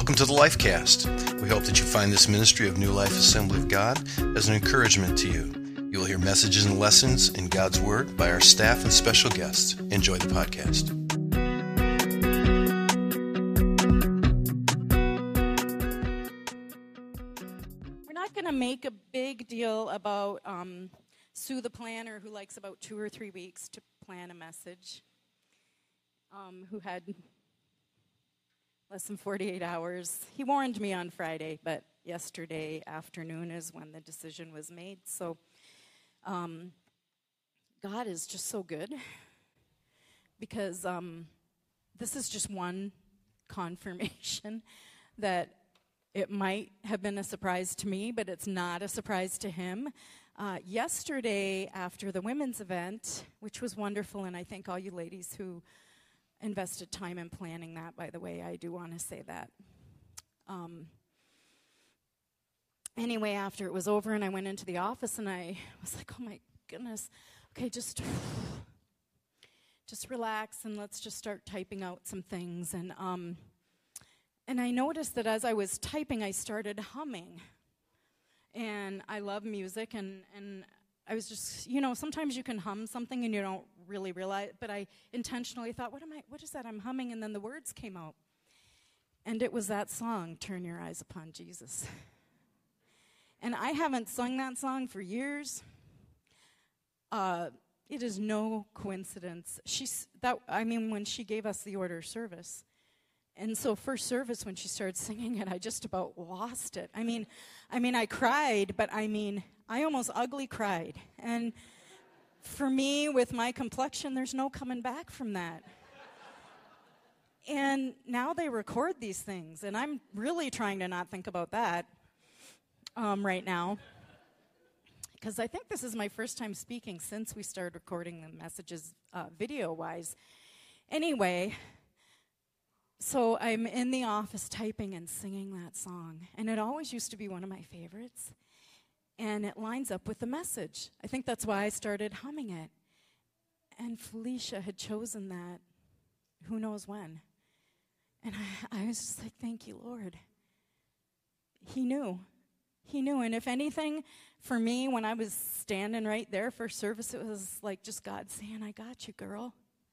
Welcome to the Lifecast. We hope that you find this ministry of New Life Assembly of God as an encouragement to you. You will hear messages and lessons in God's Word by our staff and special guests. Enjoy the podcast. We're not going to make a big deal about Sue the planner, who likes about 2 or 3 weeks to plan a message, who had less than 48 hours. He warned me on Friday, but yesterday afternoon is when the decision was made. So God is just so good, because this is just one confirmation that it might have been a surprise to me, but it's not a surprise to him. Yesterday, after the women's event, which was wonderful, and I thank all you ladies who invested time in planning that, by the way, I do want to say that. Anyway, after it was over and I went into the office and I was like, oh my goodness, okay, just relax and let's just start typing out some things. And I noticed that as I was typing, I started humming. And I love music, and I was just, sometimes you can hum something and you don't really realize, but I intentionally thought, what is that I'm humming? And then the words came out. And it was that song, Turn Your Eyes Upon Jesus. And I haven't sung that song for years. It is no coincidence. When she gave us the order of service. And so first service, when she started singing it, I just about lost it. I cried, but I almost ugly cried. And for me, with my complexion, there's no coming back from that. And now they record these things, and I'm really trying to not think about that right now, because I think this is my first time speaking since we started recording the messages video-wise. Anyway, so I'm in the office typing and singing that song, and it always used to be one of my favorites, and it lines up with the message. I think that's why I started humming it. And Felicia had chosen that who knows when. And I was just like, thank you, Lord. He knew. He knew. And if anything, for me, when I was standing right there for service, it was like just God saying, I got you, girl.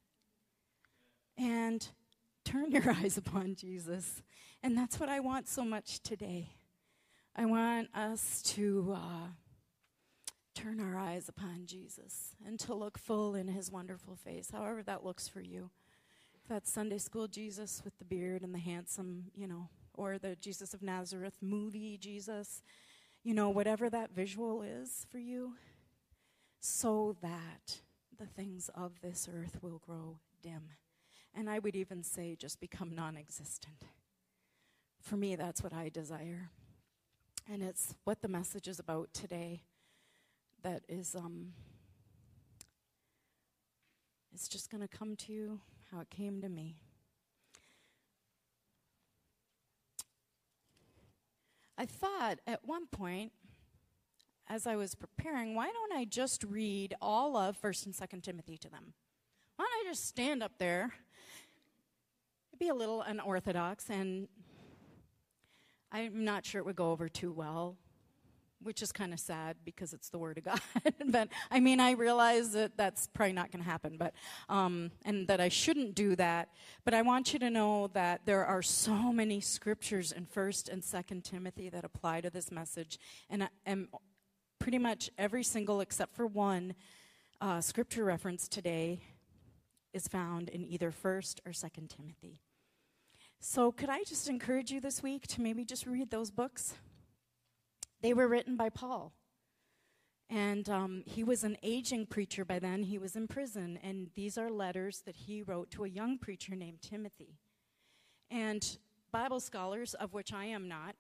And turn your eyes upon Jesus. And that's what I want so much today. I want us to turn our eyes upon Jesus and to look full in his wonderful face, however that looks for you. If that's Sunday school Jesus with the beard and the handsome, or the Jesus of Nazareth movie Jesus, whatever that visual is for you, so that the things of this earth will grow dim. And I would even say just become non-existent. For me, that's what I desire. And it's what the message is about today that is, it's just going to come to you how it came to me. I thought at one point, as I was preparing, why don't I just read all of 1st and 2nd Timothy to them? Why don't I just stand up there? It'd be a little unorthodox, and I'm not sure it would go over too well, which is kind of sad because it's the Word of God. But, I realize that that's probably not going to happen, but and that I shouldn't do that. But I want you to know that there are so many scriptures in 1st and 2nd Timothy that apply to this message. And pretty much every single, except for one, scripture reference today is found in either 1st or 2nd Timothy. So could I just encourage you this week to maybe just read those books? They were written by Paul. And he was an aging preacher by then. He was in prison. And these are letters that he wrote to a young preacher named Timothy. And Bible scholars, of which I am not,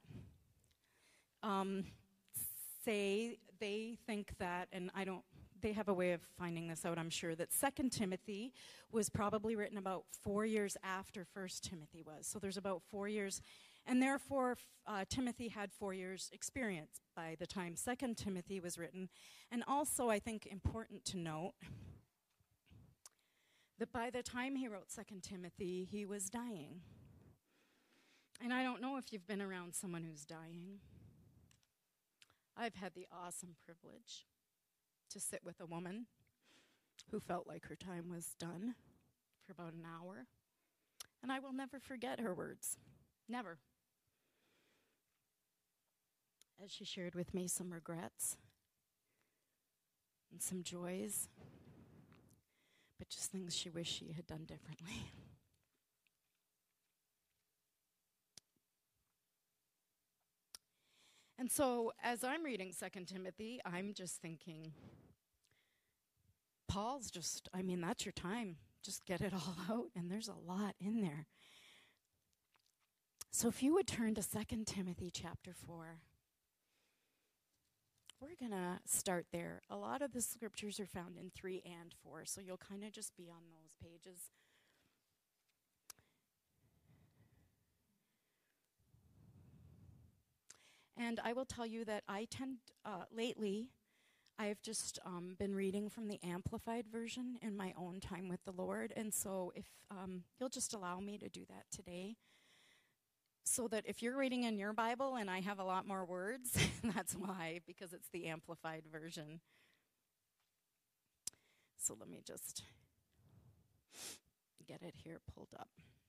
say they think that, and they have a way of finding this out, I'm sure, that 2 Timothy was probably written about 4 years after 1 Timothy was. So there's about 4 years. And therefore, Timothy had 4 years' experience by the time 2 Timothy was written. And also, I think important to note that by the time he wrote 2 Timothy, he was dying. And I don't know if you've been around someone who's dying. I've had the awesome privilege to sit with a woman who felt like her time was done for about an hour. And I will never forget her words. Never. As she shared with me some regrets and some joys, but just things she wished she had done differently. And so as I'm reading 2 Timothy, I'm just thinking, Paul's just, that's your time. Just get it all out, and there's a lot in there. So if you would turn to 2 Timothy chapter 4, we're going to start there. A lot of the scriptures are found in 3 and 4, so you'll kind of just be on those pages. And I will tell you that lately, I've just been reading from the Amplified Version in my own time with the Lord. And so if you'll just allow me to do that today, so that if you're reading in your Bible and I have a lot more words, that's why, because it's the Amplified Version. So let me just get it here pulled up.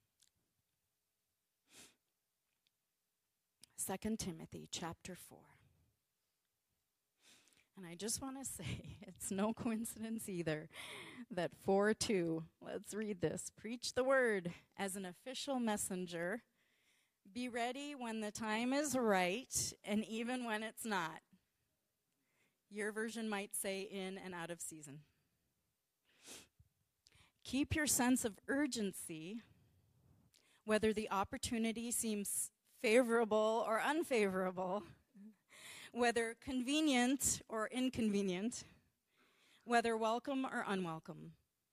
2 Timothy chapter 4. And I just want to say, it's no coincidence either that 4:2, let's read this. Preach the word as an official messenger. Be ready when the time is right and even when it's not. Your version might say in and out of season. Keep your sense of urgency, whether the opportunity seems favorable or unfavorable, whether convenient or inconvenient, whether welcome or unwelcome.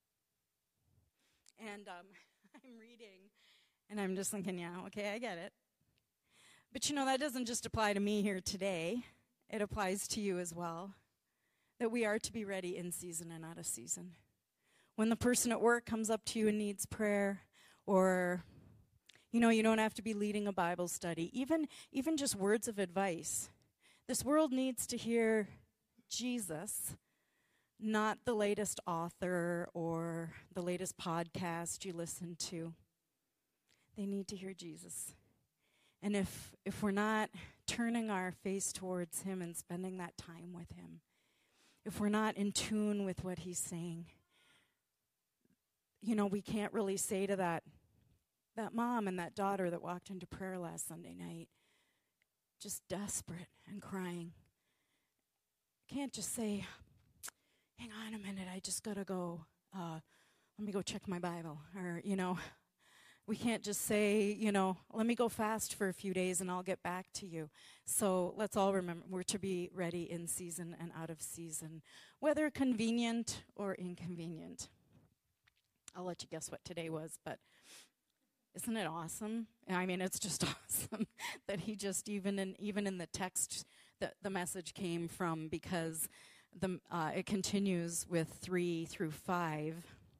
And I'm reading, and I'm just thinking, yeah, okay, I get it. But that doesn't just apply to me here today. It applies to you as well, that we are to be ready in season and out of season. When the person at work comes up to you and needs prayer, or you don't have to be leading a Bible study, even just words of advice. This world needs to hear Jesus, not the latest author or the latest podcast you listen to. They need to hear Jesus. And if we're not turning our face towards him and spending that time with him, if we're not in tune with what he's saying, we can't really say to that mom and that daughter that walked into prayer last Sunday night, just desperate and crying. Can't just say, hang on a minute, I just got to go, let me go check my Bible. Or, we can't just say, let me go fast for a few days and I'll get back to you. So let's all remember, we're to be ready in season and out of season, whether convenient or inconvenient. I'll let you guess what today was, but isn't it awesome? It's just awesome that he just, even in the text that the message came from, because it continues with 3 through 5.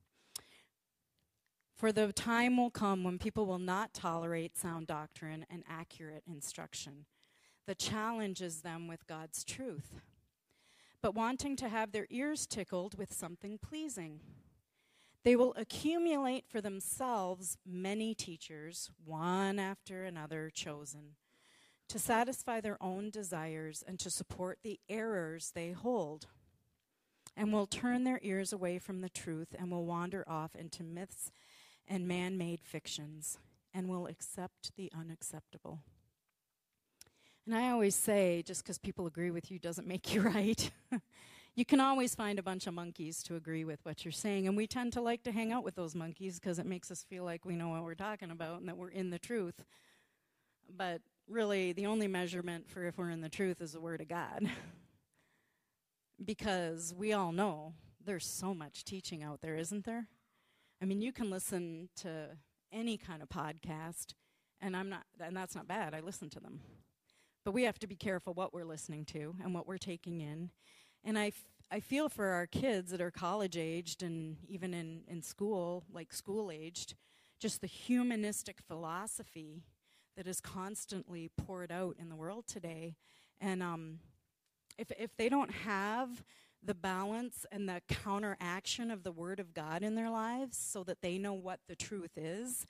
For the time will come when people will not tolerate sound doctrine and accurate instruction that challenges them with God's truth, but wanting to have their ears tickled with something pleasing. They will accumulate for themselves many teachers, one after another chosen, to satisfy their own desires and to support the errors they hold, and will turn their ears away from the truth and will wander off into myths and man-made fictions and will accept the unacceptable. And I always say, just because people agree with you doesn't make you right. You can always find a bunch of monkeys to agree with what you're saying, and we tend to like to hang out with those monkeys because it makes us feel like we know what we're talking about and that we're in the truth. But really, the only measurement for if we're in the truth is the Word of God. Because we all know there's so much teaching out there, isn't there? You can listen to any kind of podcast, and that's not bad. I listen to them. But we have to be careful what we're listening to and what we're taking in. And I feel for our kids that are college-aged and even in school, like school-aged, just the humanistic philosophy that is constantly poured out in the world today. And if they don't have the balance and the counteraction of the Word of God in their lives so that they know what the truth is,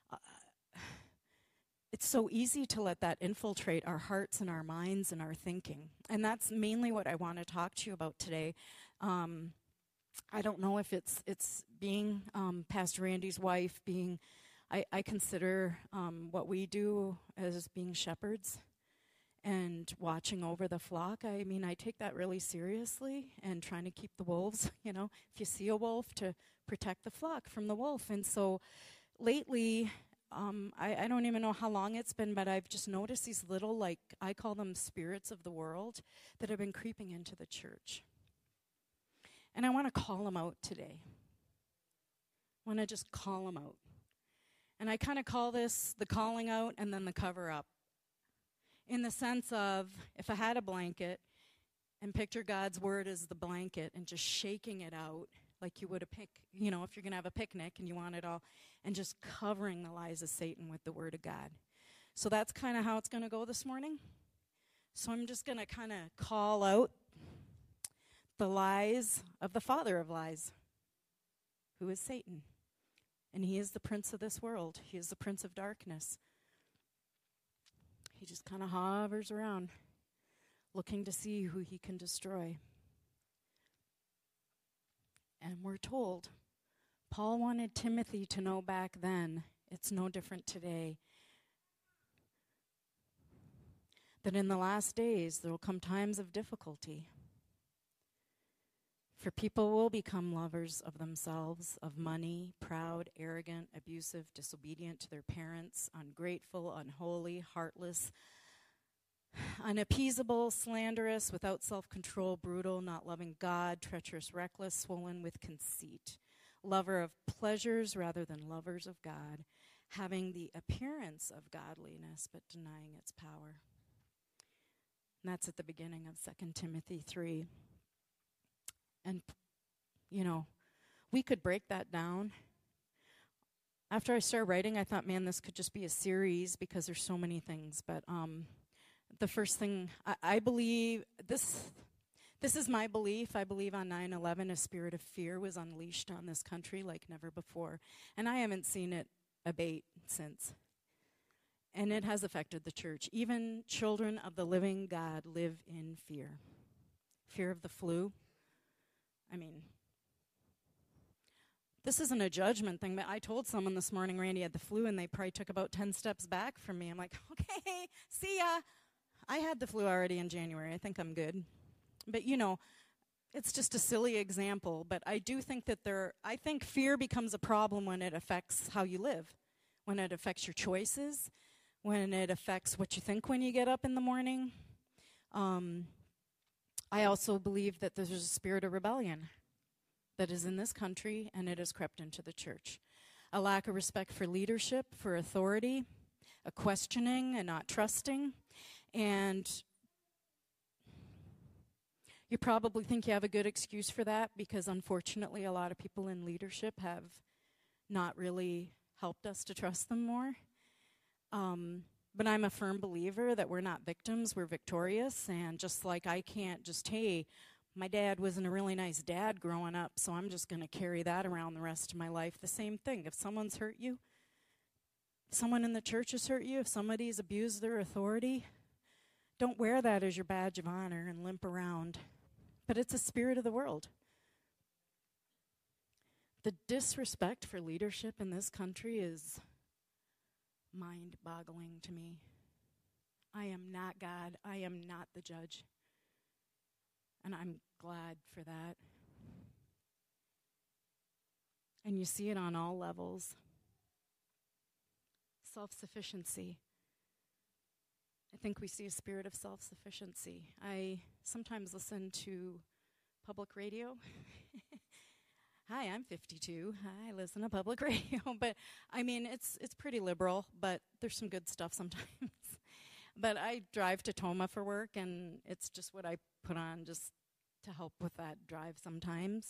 it's so easy to let that infiltrate our hearts and our minds and our thinking. And that's mainly what I want to talk to you about today. I don't know if it's being Pastor Randy's wife, I consider what we do as being shepherds and watching over the flock. I mean, I take that really seriously and trying to keep the wolves, if you see a wolf, to protect the flock from the wolf. And so lately, I don't even know how long it's been, but I've just noticed these little, I call them spirits of the world that have been creeping into the church. And I want to call them out today. I want to just call them out. And I kind of call this the calling out and then the cover up. In the sense of, if I had a blanket and picture God's word as the blanket and just shaking it out like you would if you're going to have a picnic and you want it all, and just covering the lies of Satan with the word of God. So that's kind of how it's going to go this morning. So I'm just going to kind of call out the lies of the father of lies, who is Satan. And he is the prince of this world. He is the prince of darkness. He just kind of hovers around, looking to see who he can destroy. And we're told, Paul wanted Timothy to know back then, it's no different today, that in the last days there will come times of difficulty. For people will become lovers of themselves, of money, proud, arrogant, abusive, disobedient to their parents, ungrateful, unholy, heartless, unappeasable, slanderous, without self-control, brutal, not loving God, treacherous, reckless, swollen with conceit, lover of pleasures rather than lovers of God, having the appearance of godliness but denying its power. And that's at the beginning of 2 Timothy 3. And, we could break that down. After I started writing, I thought, man, this could just be a series because there's so many things. But the first thing, I believe, this is my belief. I believe on 9/11, a spirit of fear was unleashed on this country like never before. And I haven't seen it abate since. And it has affected the church. Even children of the living God live in fear. Fear of the flu. I mean, this isn't a judgment thing, but I told someone this morning Randy had the flu, and they probably took about 10 steps back from me. I'm like, okay, see ya. I had the flu already in January. I think I'm good. But, it's just a silly example, but I do think that I think fear becomes a problem when it affects how you live, when it affects your choices, when it affects what you think when you get up in the morning. I also believe that there's a spirit of rebellion that is in this country, and it has crept into the church. A lack of respect for leadership, for authority, a questioning and not trusting. And you probably think you have a good excuse for that because, unfortunately, a lot of people in leadership have not really helped us to trust them more. But I'm a firm believer that we're not victims, we're victorious. And just like I can't just, hey, my dad wasn't a really nice dad growing up, so I'm just going to carry that around the rest of my life. The same thing. If someone's hurt you, if someone in the church has hurt you, if somebody's abused their authority, don't wear that as your badge of honor and limp around. But it's a spirit of the world. The disrespect for leadership in this country is mind-boggling to me. I am not God. I am not the judge. And I'm glad for that. And you see it on all levels. Self-sufficiency. I think we see a spirit of self-sufficiency. I sometimes listen to public radio. Hi, I'm 52. I listen to public radio. But, I mean, it's pretty liberal, but there's some good stuff sometimes. But I drive to Toma for work, and it's just what I put on just to help with that drive sometimes.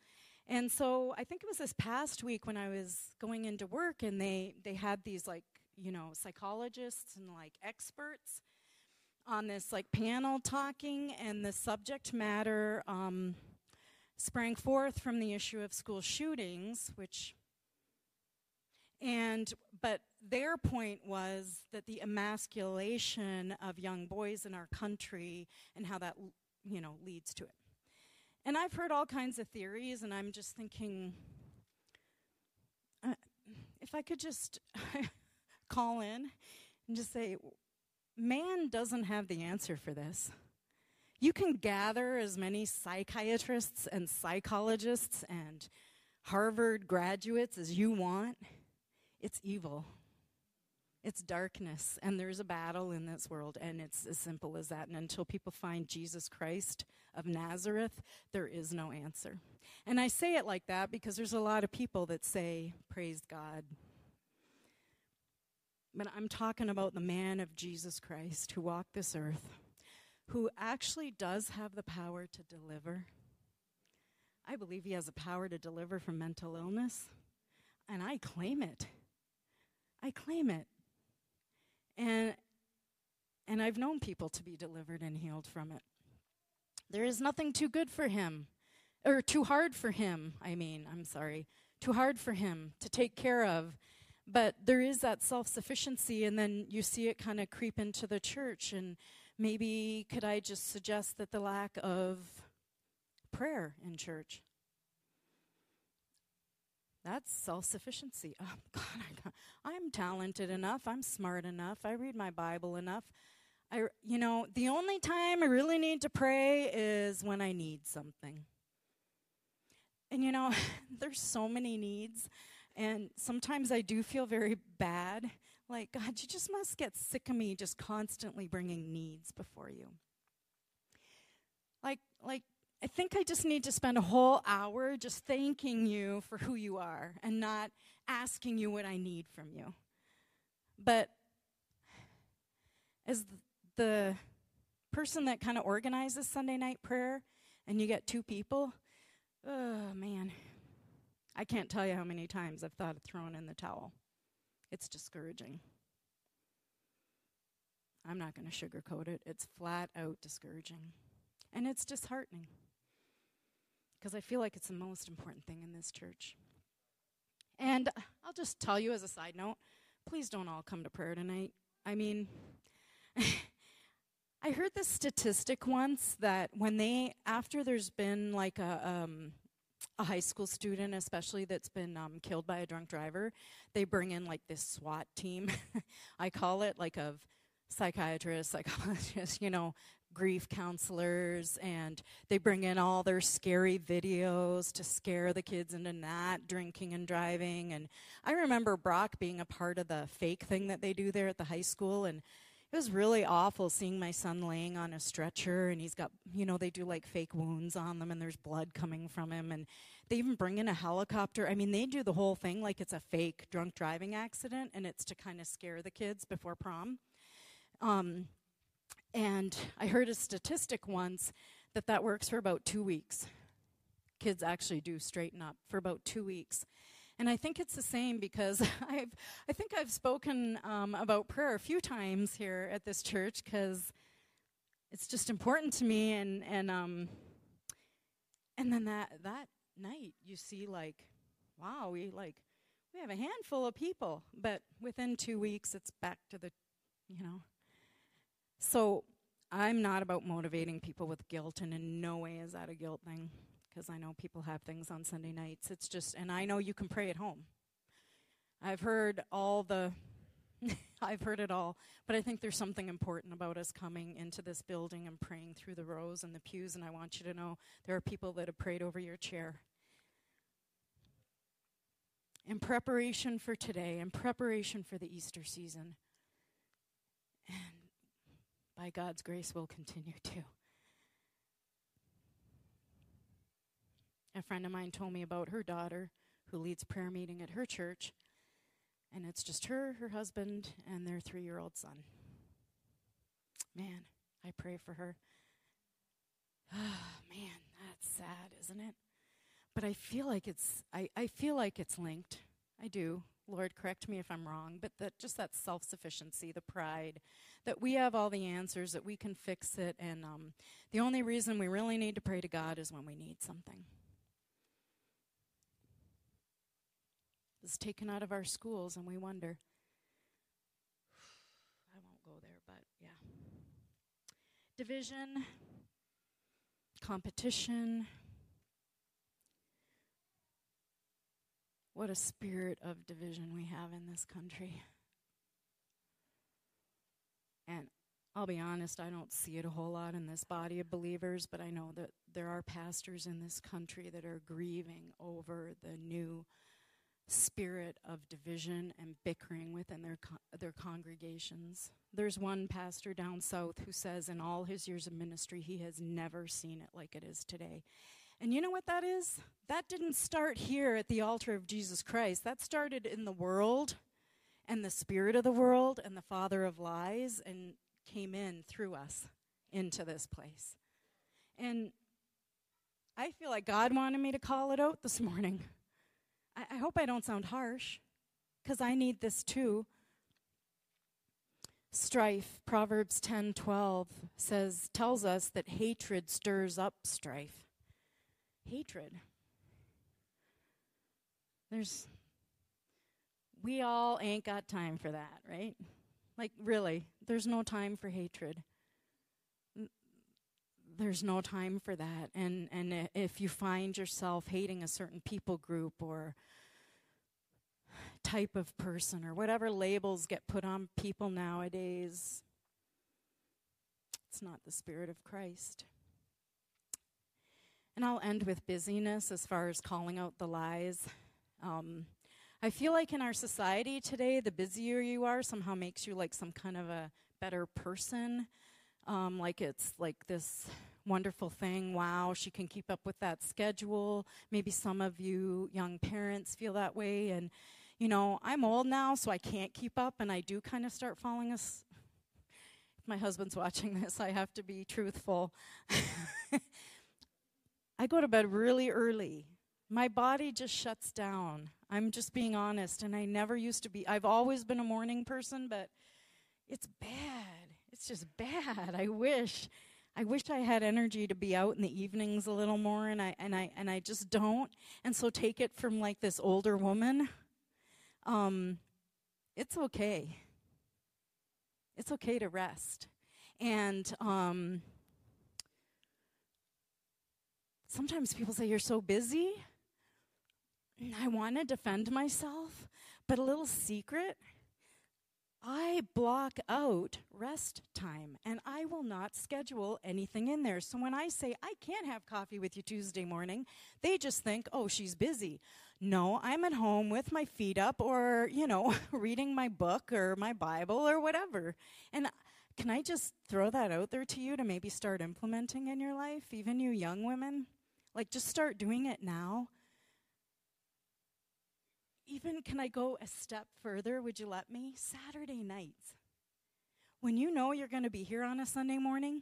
And so I think it was this past week when I was going into work, and they had these, psychologists and like experts on this like panel talking, and the subject matter sprang forth from the issue of school shootings, but their point was that the emasculation of young boys in our country and how that, leads to it. And I've heard all kinds of theories, and I'm just thinking, if I could just call in and just say, man doesn't have the answer for this. You can gather as many psychiatrists and psychologists and Harvard graduates as you want. It's evil. It's darkness, and there's a battle in this world, and it's as simple as that. And until people find Jesus Christ of Nazareth, there is no answer. And I say it like that because there's a lot of people that say, praise God. But I'm talking about the man of Jesus Christ who walked this earth, who actually does have the power to deliver. I believe he has the power to deliver from mental illness, and I claim it. I claim it. And I've known people to be delivered and healed from it. There is nothing too good for him, or too hard for him, too hard for him to take care of. But there is that self-sufficiency, and then you see it kind of creep into the church. And maybe could I just suggest that the lack of prayer in church? That's self-sufficiency. Oh, God, I'm talented enough. I'm smart enough. I read my Bible enough. The only time I really need to pray is when I need something. And, there's so many needs. And sometimes I do feel very bad. Like, God, you just must get sick of me just constantly bringing needs before you. Like, I think I just need to spend a whole hour just thanking you for who you are and not asking you what I need from you. But as the person that kind of organizes Sunday night prayer, and you get 2 people, oh, man, I can't tell you how many times I've thought of throwing in the towel. It's discouraging. I'm not going to sugarcoat it. It's flat out discouraging. And it's disheartening. Because I feel like it's the most important thing in this church. And I'll just tell you as a side note, please don't all come to prayer tonight. I mean, I heard this statistic once that after there's been like a high school student, especially that's been killed by a drunk driver, they bring in like this SWAT team, I call it, like of psychiatrists, psychologists, grief counselors, and they bring in all their scary videos to scare the kids into not drinking and driving. And I remember Brock being a part of the fake thing that they do there at the high school, and it was really awful seeing my son laying on a stretcher, and he's got, they do like fake wounds on them, and there's blood coming from him, and they even bring in a helicopter. I mean, they do the whole thing like it's a fake drunk driving accident, and it's to kind of scare the kids before prom. And I heard a statistic once that works for about 2 weeks. Kids actually do straighten up for about 2 weeks. And I think it's the same because I think I've spoken about prayer a few times here at this church because it's just important to me. And then that night you see like, wow, we have a handful of people, but within 2 weeks it's back to the, So I'm not about motivating people with guilt, and in no way is that a guilt thing. Because I know people have things on Sunday nights. It's just, and I know you can pray at home. I've heard it all, but I think there's something important about us coming into this building and praying through the rows and the pews, and I want you to know there are people that have prayed over your chair. In preparation for today, in preparation for the Easter season, and by God's grace, we'll continue to. A friend of mine told me about her daughter who leads prayer meeting at her church, and it's just her husband, and their 3-year-old son. Man, I pray for her. Man, that's sad, isn't it? But I feel like it's linked. I do. Lord, correct me if I'm wrong, but that self-sufficiency, the pride, that we have all the answers, that we can fix it, and the only reason we really need to pray to God is when we need something. It's taken out of our schools, and we wonder. I won't go there, but yeah. Division, competition. What a spirit of division we have in this country. And I'll be honest, I don't see it a whole lot in this body of believers, but I know that there are pastors in this country that are grieving over the new spirit of division and bickering within their congregations. There's one pastor down south who says in all his years of ministry, he has never seen it like it is today. And you know what that is? That didn't start here at the altar of Jesus Christ. That started in the world and the spirit of the world and the father of lies and came in through us into this place. And I feel like God wanted me to call it out this morning. I hope I don't sound harsh, because I need this too. Strife, Proverbs 10:12 tells us that hatred stirs up strife. Hatred. We all ain't got time for that, right? Like, really, there's no time for hatred. There's no time for that. And if you find yourself hating a certain people group or type of person or whatever labels get put on people nowadays, it's not the spirit of Christ. And I'll end with busyness as far as calling out the lies. I feel like in our society today, the busier you are somehow makes you like some kind of a better person. Like it's like this wonderful thing. Wow, she can keep up with that schedule. Maybe some of you young parents feel that way. And, you know, I'm old now, so I can't keep up, and I do kind of start falling asleep. If my husband's watching this, I have to be truthful. I go to bed really early. My body just shuts down. I'm just being honest, and I never used to be. I've always been a morning person, but it's bad. It's just bad. I wish I had energy to be out in the evenings a little more, and I just don't. And so take it from like this older woman. It's okay. It's okay to rest. And sometimes people say, you're so busy. I want to defend myself, but a little secret, I block out rest time, and I will not schedule anything in there. So when I say, I can't have coffee with you Tuesday morning, they just think, oh, she's busy. No, I'm at home with my feet up or, you know, reading my book or my Bible or whatever. And can I just throw that out there to you to maybe start implementing in your life, even you young women? Like, just start doing it now. Even, can I go a step further? Would you let me? Saturday nights. When you know you're going to be here on a Sunday morning,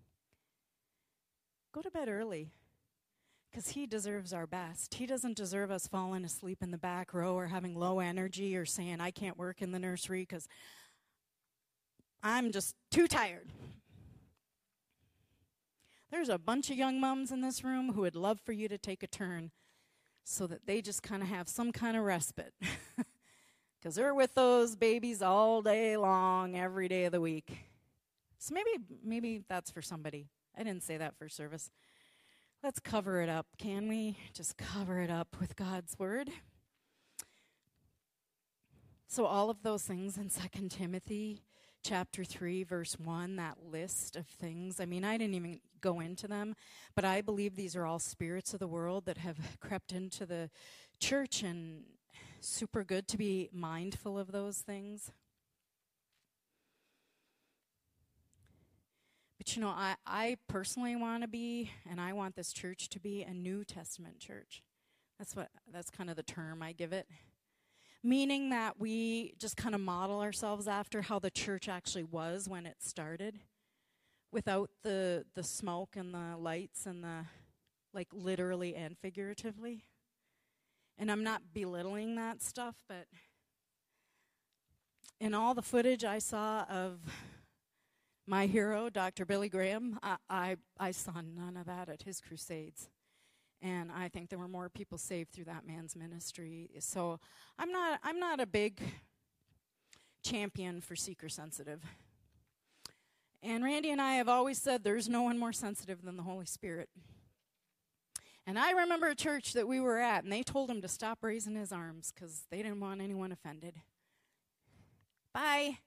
go to bed early, because he deserves our best. He doesn't deserve us falling asleep in the back row or having low energy or saying, I can't work in the nursery because I'm just too tired. There's a bunch of young moms in this room who would love for you to take a turn so that they just kind of have some kind of respite. Because they're with those babies all day long, every day of the week. So maybe that's for somebody. I didn't say that for service. Let's cover it up, can we? Just cover it up with God's word. So all of those things in 2 Timothy chapter 3, verse 1, that list of things, I mean, I didn't even go into them, but I believe these are all spirits of the world that have crept into the church, and super good to be mindful of those things. But, you know, I personally want to be, and I want this church to be, a New Testament church. That's kind of the term I give it. Meaning that we just kind of model ourselves after how the church actually was when it started, without the smoke and the lights and the, like, literally and figuratively. And I'm not belittling that stuff, but in all the footage I saw of my hero, Dr. Billy Graham, I saw none of that at his crusades. And I think there were more people saved through that man's ministry. So I'm not a big champion for seeker sensitive. And Randy and I have always said there's no one more sensitive than the Holy Spirit. And I remember a church that we were at, and they told him to stop raising his arms because they didn't want anyone offended. Bye.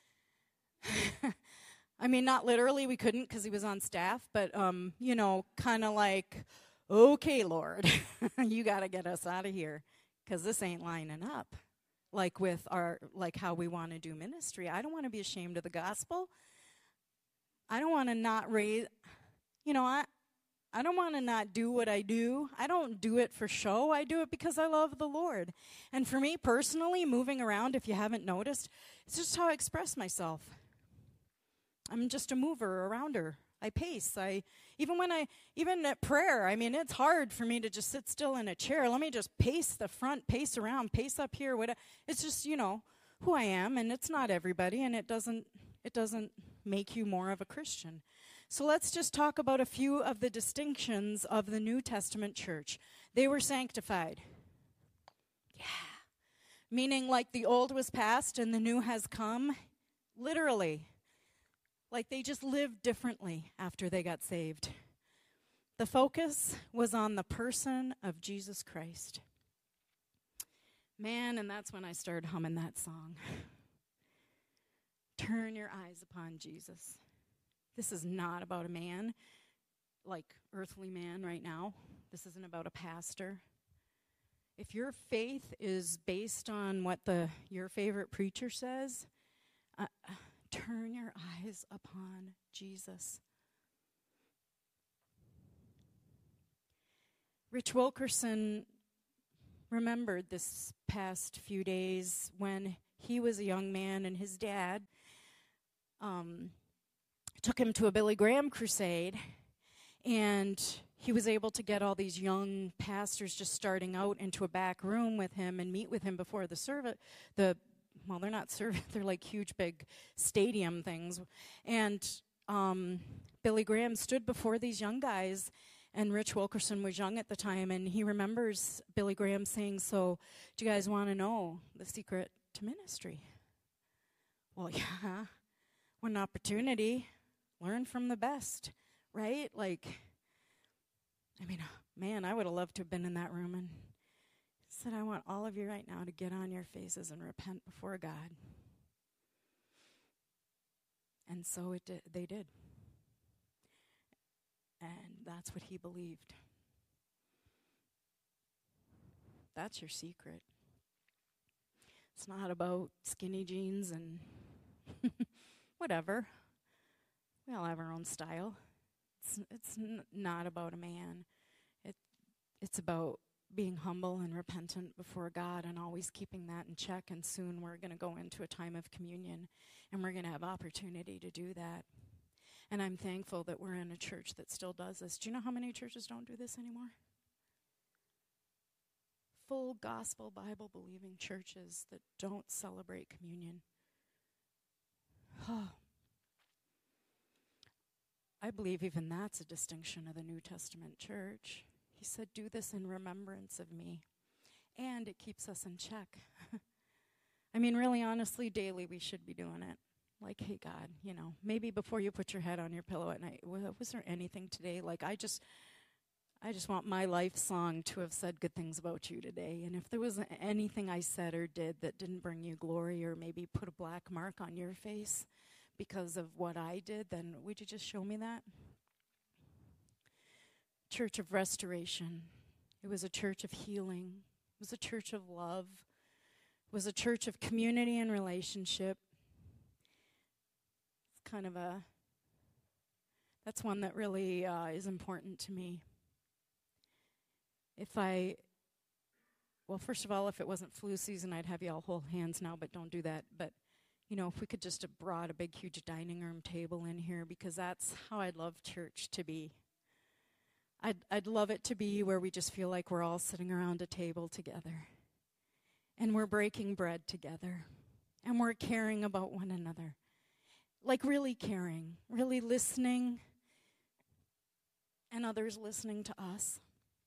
I mean, not literally, we couldn't because he was on staff, but, kind of like, okay, Lord, you got to get us out of here because this ain't lining up like with how we want to do ministry. I don't want to be ashamed of the gospel. I don't want to not raise, I don't want to not do what I do. I don't do it for show. I do it because I love the Lord. And for me personally, moving around, if you haven't noticed, it's just how I express myself. I'm just a mover, a rounder. I pace. Even at prayer, it's hard for me to just sit still in a chair. Let me just pace the front, pace around, pace up here. Whatever. It's just, who I am, and it's not everybody, and it doesn't make you more of a Christian. So let's just talk about a few of the distinctions of the New Testament church. They were sanctified. Yeah. Meaning like the old was past and the new has come. Literally. Like they just lived differently after they got saved. The focus was on the person of Jesus Christ. Man, and that's when I started humming that song. Turn your eyes upon Jesus. This is not about a man, like earthly man right now. This isn't about a pastor. If your faith is based on what your favorite preacher says, turn your eyes upon Jesus. Rich Wilkerson remembered this past few days when he was a young man and his dad took him to a Billy Graham crusade, and he was able to get all these young pastors just starting out into a back room with him and meet with him before the service. They're not service, they're like huge big stadium things. And Billy Graham stood before these young guys, and Rich Wilkerson was young at the time, and he remembers Billy Graham saying, "So, do you guys want to know the secret to ministry?" Well, yeah, what an opportunity. Learn from the best, right? Man, I would have loved to have been in that room and said, I want all of you right now to get on your faces and repent before God. And so they did. And that's what he believed. That's your secret. It's not about skinny jeans and whatever. We all have our own style. It's not about a man. It's about being humble and repentant before God and always keeping that in check. And soon we're going to go into a time of communion, and we're going to have opportunity to do that. And I'm thankful that we're in a church that still does this. Do you know how many churches don't do this anymore? Full gospel Bible-believing churches that don't celebrate communion. I believe even that's a distinction of the New Testament church. He said, do this in remembrance of me. And it keeps us in check. Really, honestly, daily we should be doing it. Like, hey, God, maybe before you put your head on your pillow at night, was there anything today? I just want my life song to have said good things about you today. And if there was anything I said or did that didn't bring you glory or maybe put a black mark on your face because of what I did, then would you just show me that? Church of Restoration. It was a church of healing. It was a church of love. It was a church of community and relationship. It's that's one that really is important to me. First of all, if it wasn't flu season, I'd have you all hold hands now, but don't do that. But if we could just have brought a big, huge dining room table in here, because that's how I'd love church to be. I'd love it to be where we just feel like we're all sitting around a table together. And we're breaking bread together. and we're caring about one another. Like really caring, really listening, and others listening to us.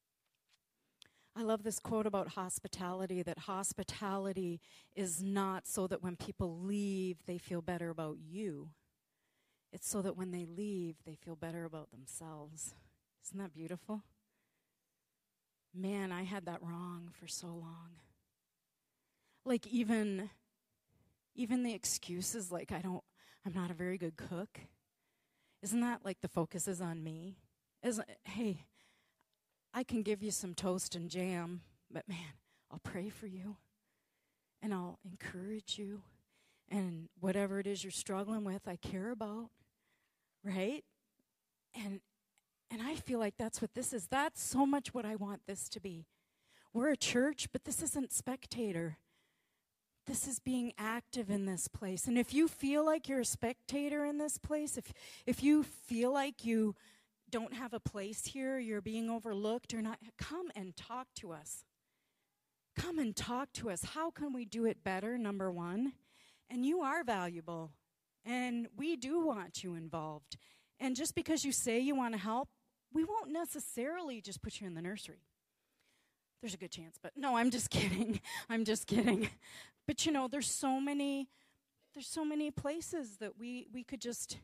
I love this quote about hospitality, that hospitality is not so that when people leave, they feel better about you. It's so that when they leave, they feel better about themselves. Isn't that beautiful? Man, I had that wrong for so long. Like even the excuses, like I'm not a very good cook. Isn't that like the focus is on me? Hey, I can give you some toast and jam, but man, I'll pray for you and I'll encourage you, and whatever it is you're struggling with, I care about, right? And I feel like that's what this is. That's so much what I want this to be. We're a church, but this isn't spectator. This is being active in this place. And if you feel like you're a spectator in this place, if you feel like you don't have a place here, you're being overlooked or not, come and talk to us. Come and talk to us. How can we do it better, number one? And you are valuable, and we do want you involved. And just because you say you want to help, we won't necessarily just put you in the nursery. There's a good chance, but no, I'm just kidding. I'm just kidding. But you know, there's so many places that we could just.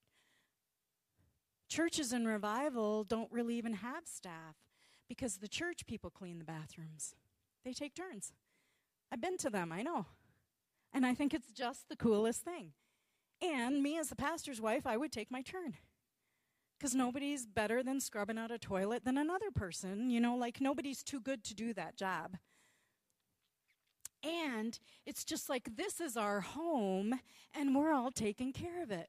Churches in revival don't really even have staff because the church people clean the bathrooms. They take turns. I've been to them, I know. And I think it's just the coolest thing. And me as the pastor's wife, I would take my turn. Because nobody's better than scrubbing out a toilet than another person. You know, like nobody's too good to do that job. And it's just like this is our home and we're all taking care of it.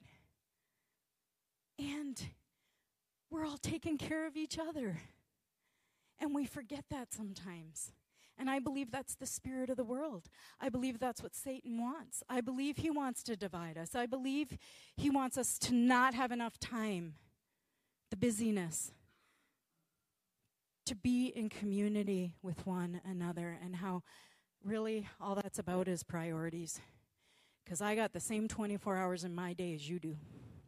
And we're all taking care of each other. And we forget that sometimes. And I believe that's the spirit of the world. I believe that's what Satan wants. I believe he wants to divide us. I believe he wants us to not have enough time, the busyness, to be in community with one another, and how really all that's about is priorities. Because I got the same 24 hours in my day as you do.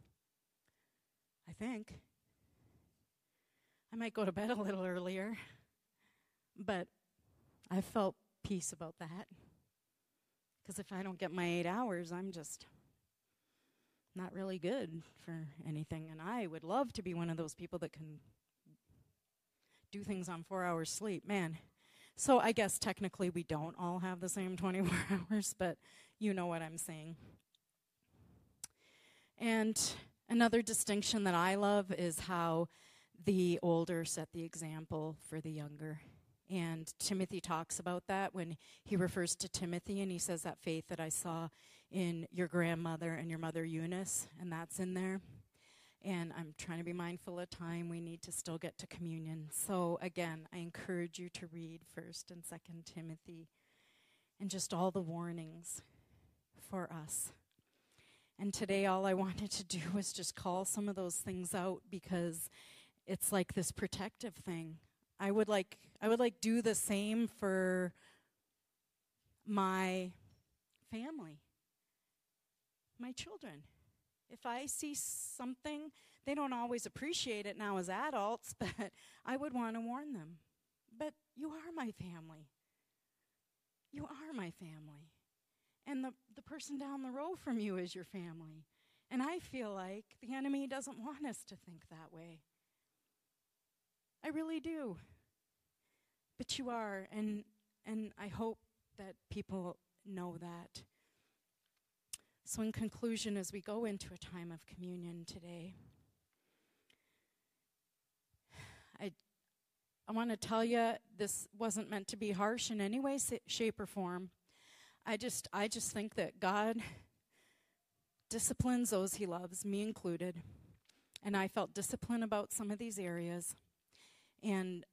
I think. I might go to bed a little earlier, but I felt peace about that. Because if I don't get my 8 hours, I'm just not really good for anything. And I would love to be one of those people that can do things on 4 hours sleep. Man, so I guess technically we don't all have the same 24 hours, but you know what I'm saying. And another distinction that I love is how the older set the example for the younger. And Timothy talks about that when he refers to Timothy, and he says that faith that I saw in your grandmother and your mother Eunice, and that's in there. And I'm trying to be mindful of time. We need to still get to communion. So again, I encourage you to read 1st and 2nd Timothy and just all the warnings for us. And today all I wanted to do was just call some of those things out, because it's like this protective thing. I would like do the same for my family, my children. If I see something, they don't always appreciate it now as adults, but I would want to warn them. But you are my family. You are my family. And the person down the row from you is your family. And I feel like the enemy doesn't want us to think that way. I really do. But you are, and I hope that people know that. So in conclusion, as we go into a time of communion today, I want to tell you this wasn't meant to be harsh in any way, shape, or form. I just think that God disciplines those he loves, me included. And I felt discipline about some of these areas, and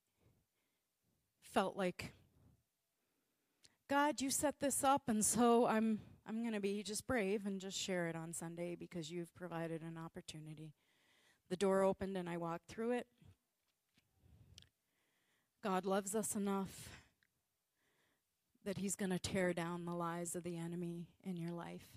felt like, God, you set this up, and so I'm going to be just brave and just share it on Sunday because you've provided an opportunity. The door opened and I walked through it. God loves us enough that he's going to tear down the lies of the enemy in your life.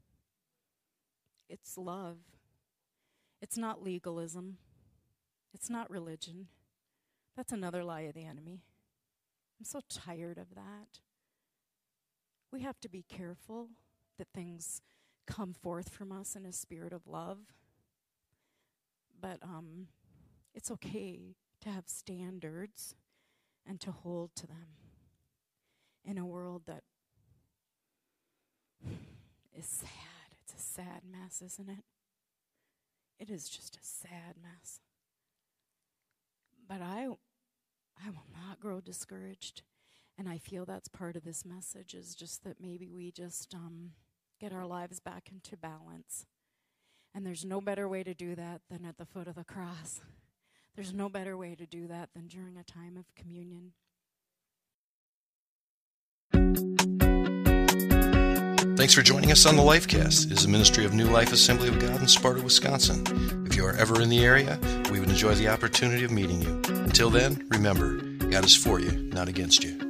It's love. It's not legalism. It's not religion. That's another lie of the enemy. I'm so tired of that. We have to be careful that things come forth from us in a spirit of love. But it's okay to have standards and to hold to them in a world that is sad. It's a sad mess, isn't it? It is just a sad mess. But I will not grow discouraged. And I feel that's part of this message, is just that maybe we just get our lives back into balance. And there's no better way to do that than at the foot of the cross. There's no better way to do that than during a time of communion. Thanks for joining us on the Lifecast. It is a ministry of New Life Assembly of God in Sparta, Wisconsin. If you are ever in the area, we would enjoy the opportunity of meeting you. Until then, remember, God is for you, not against you.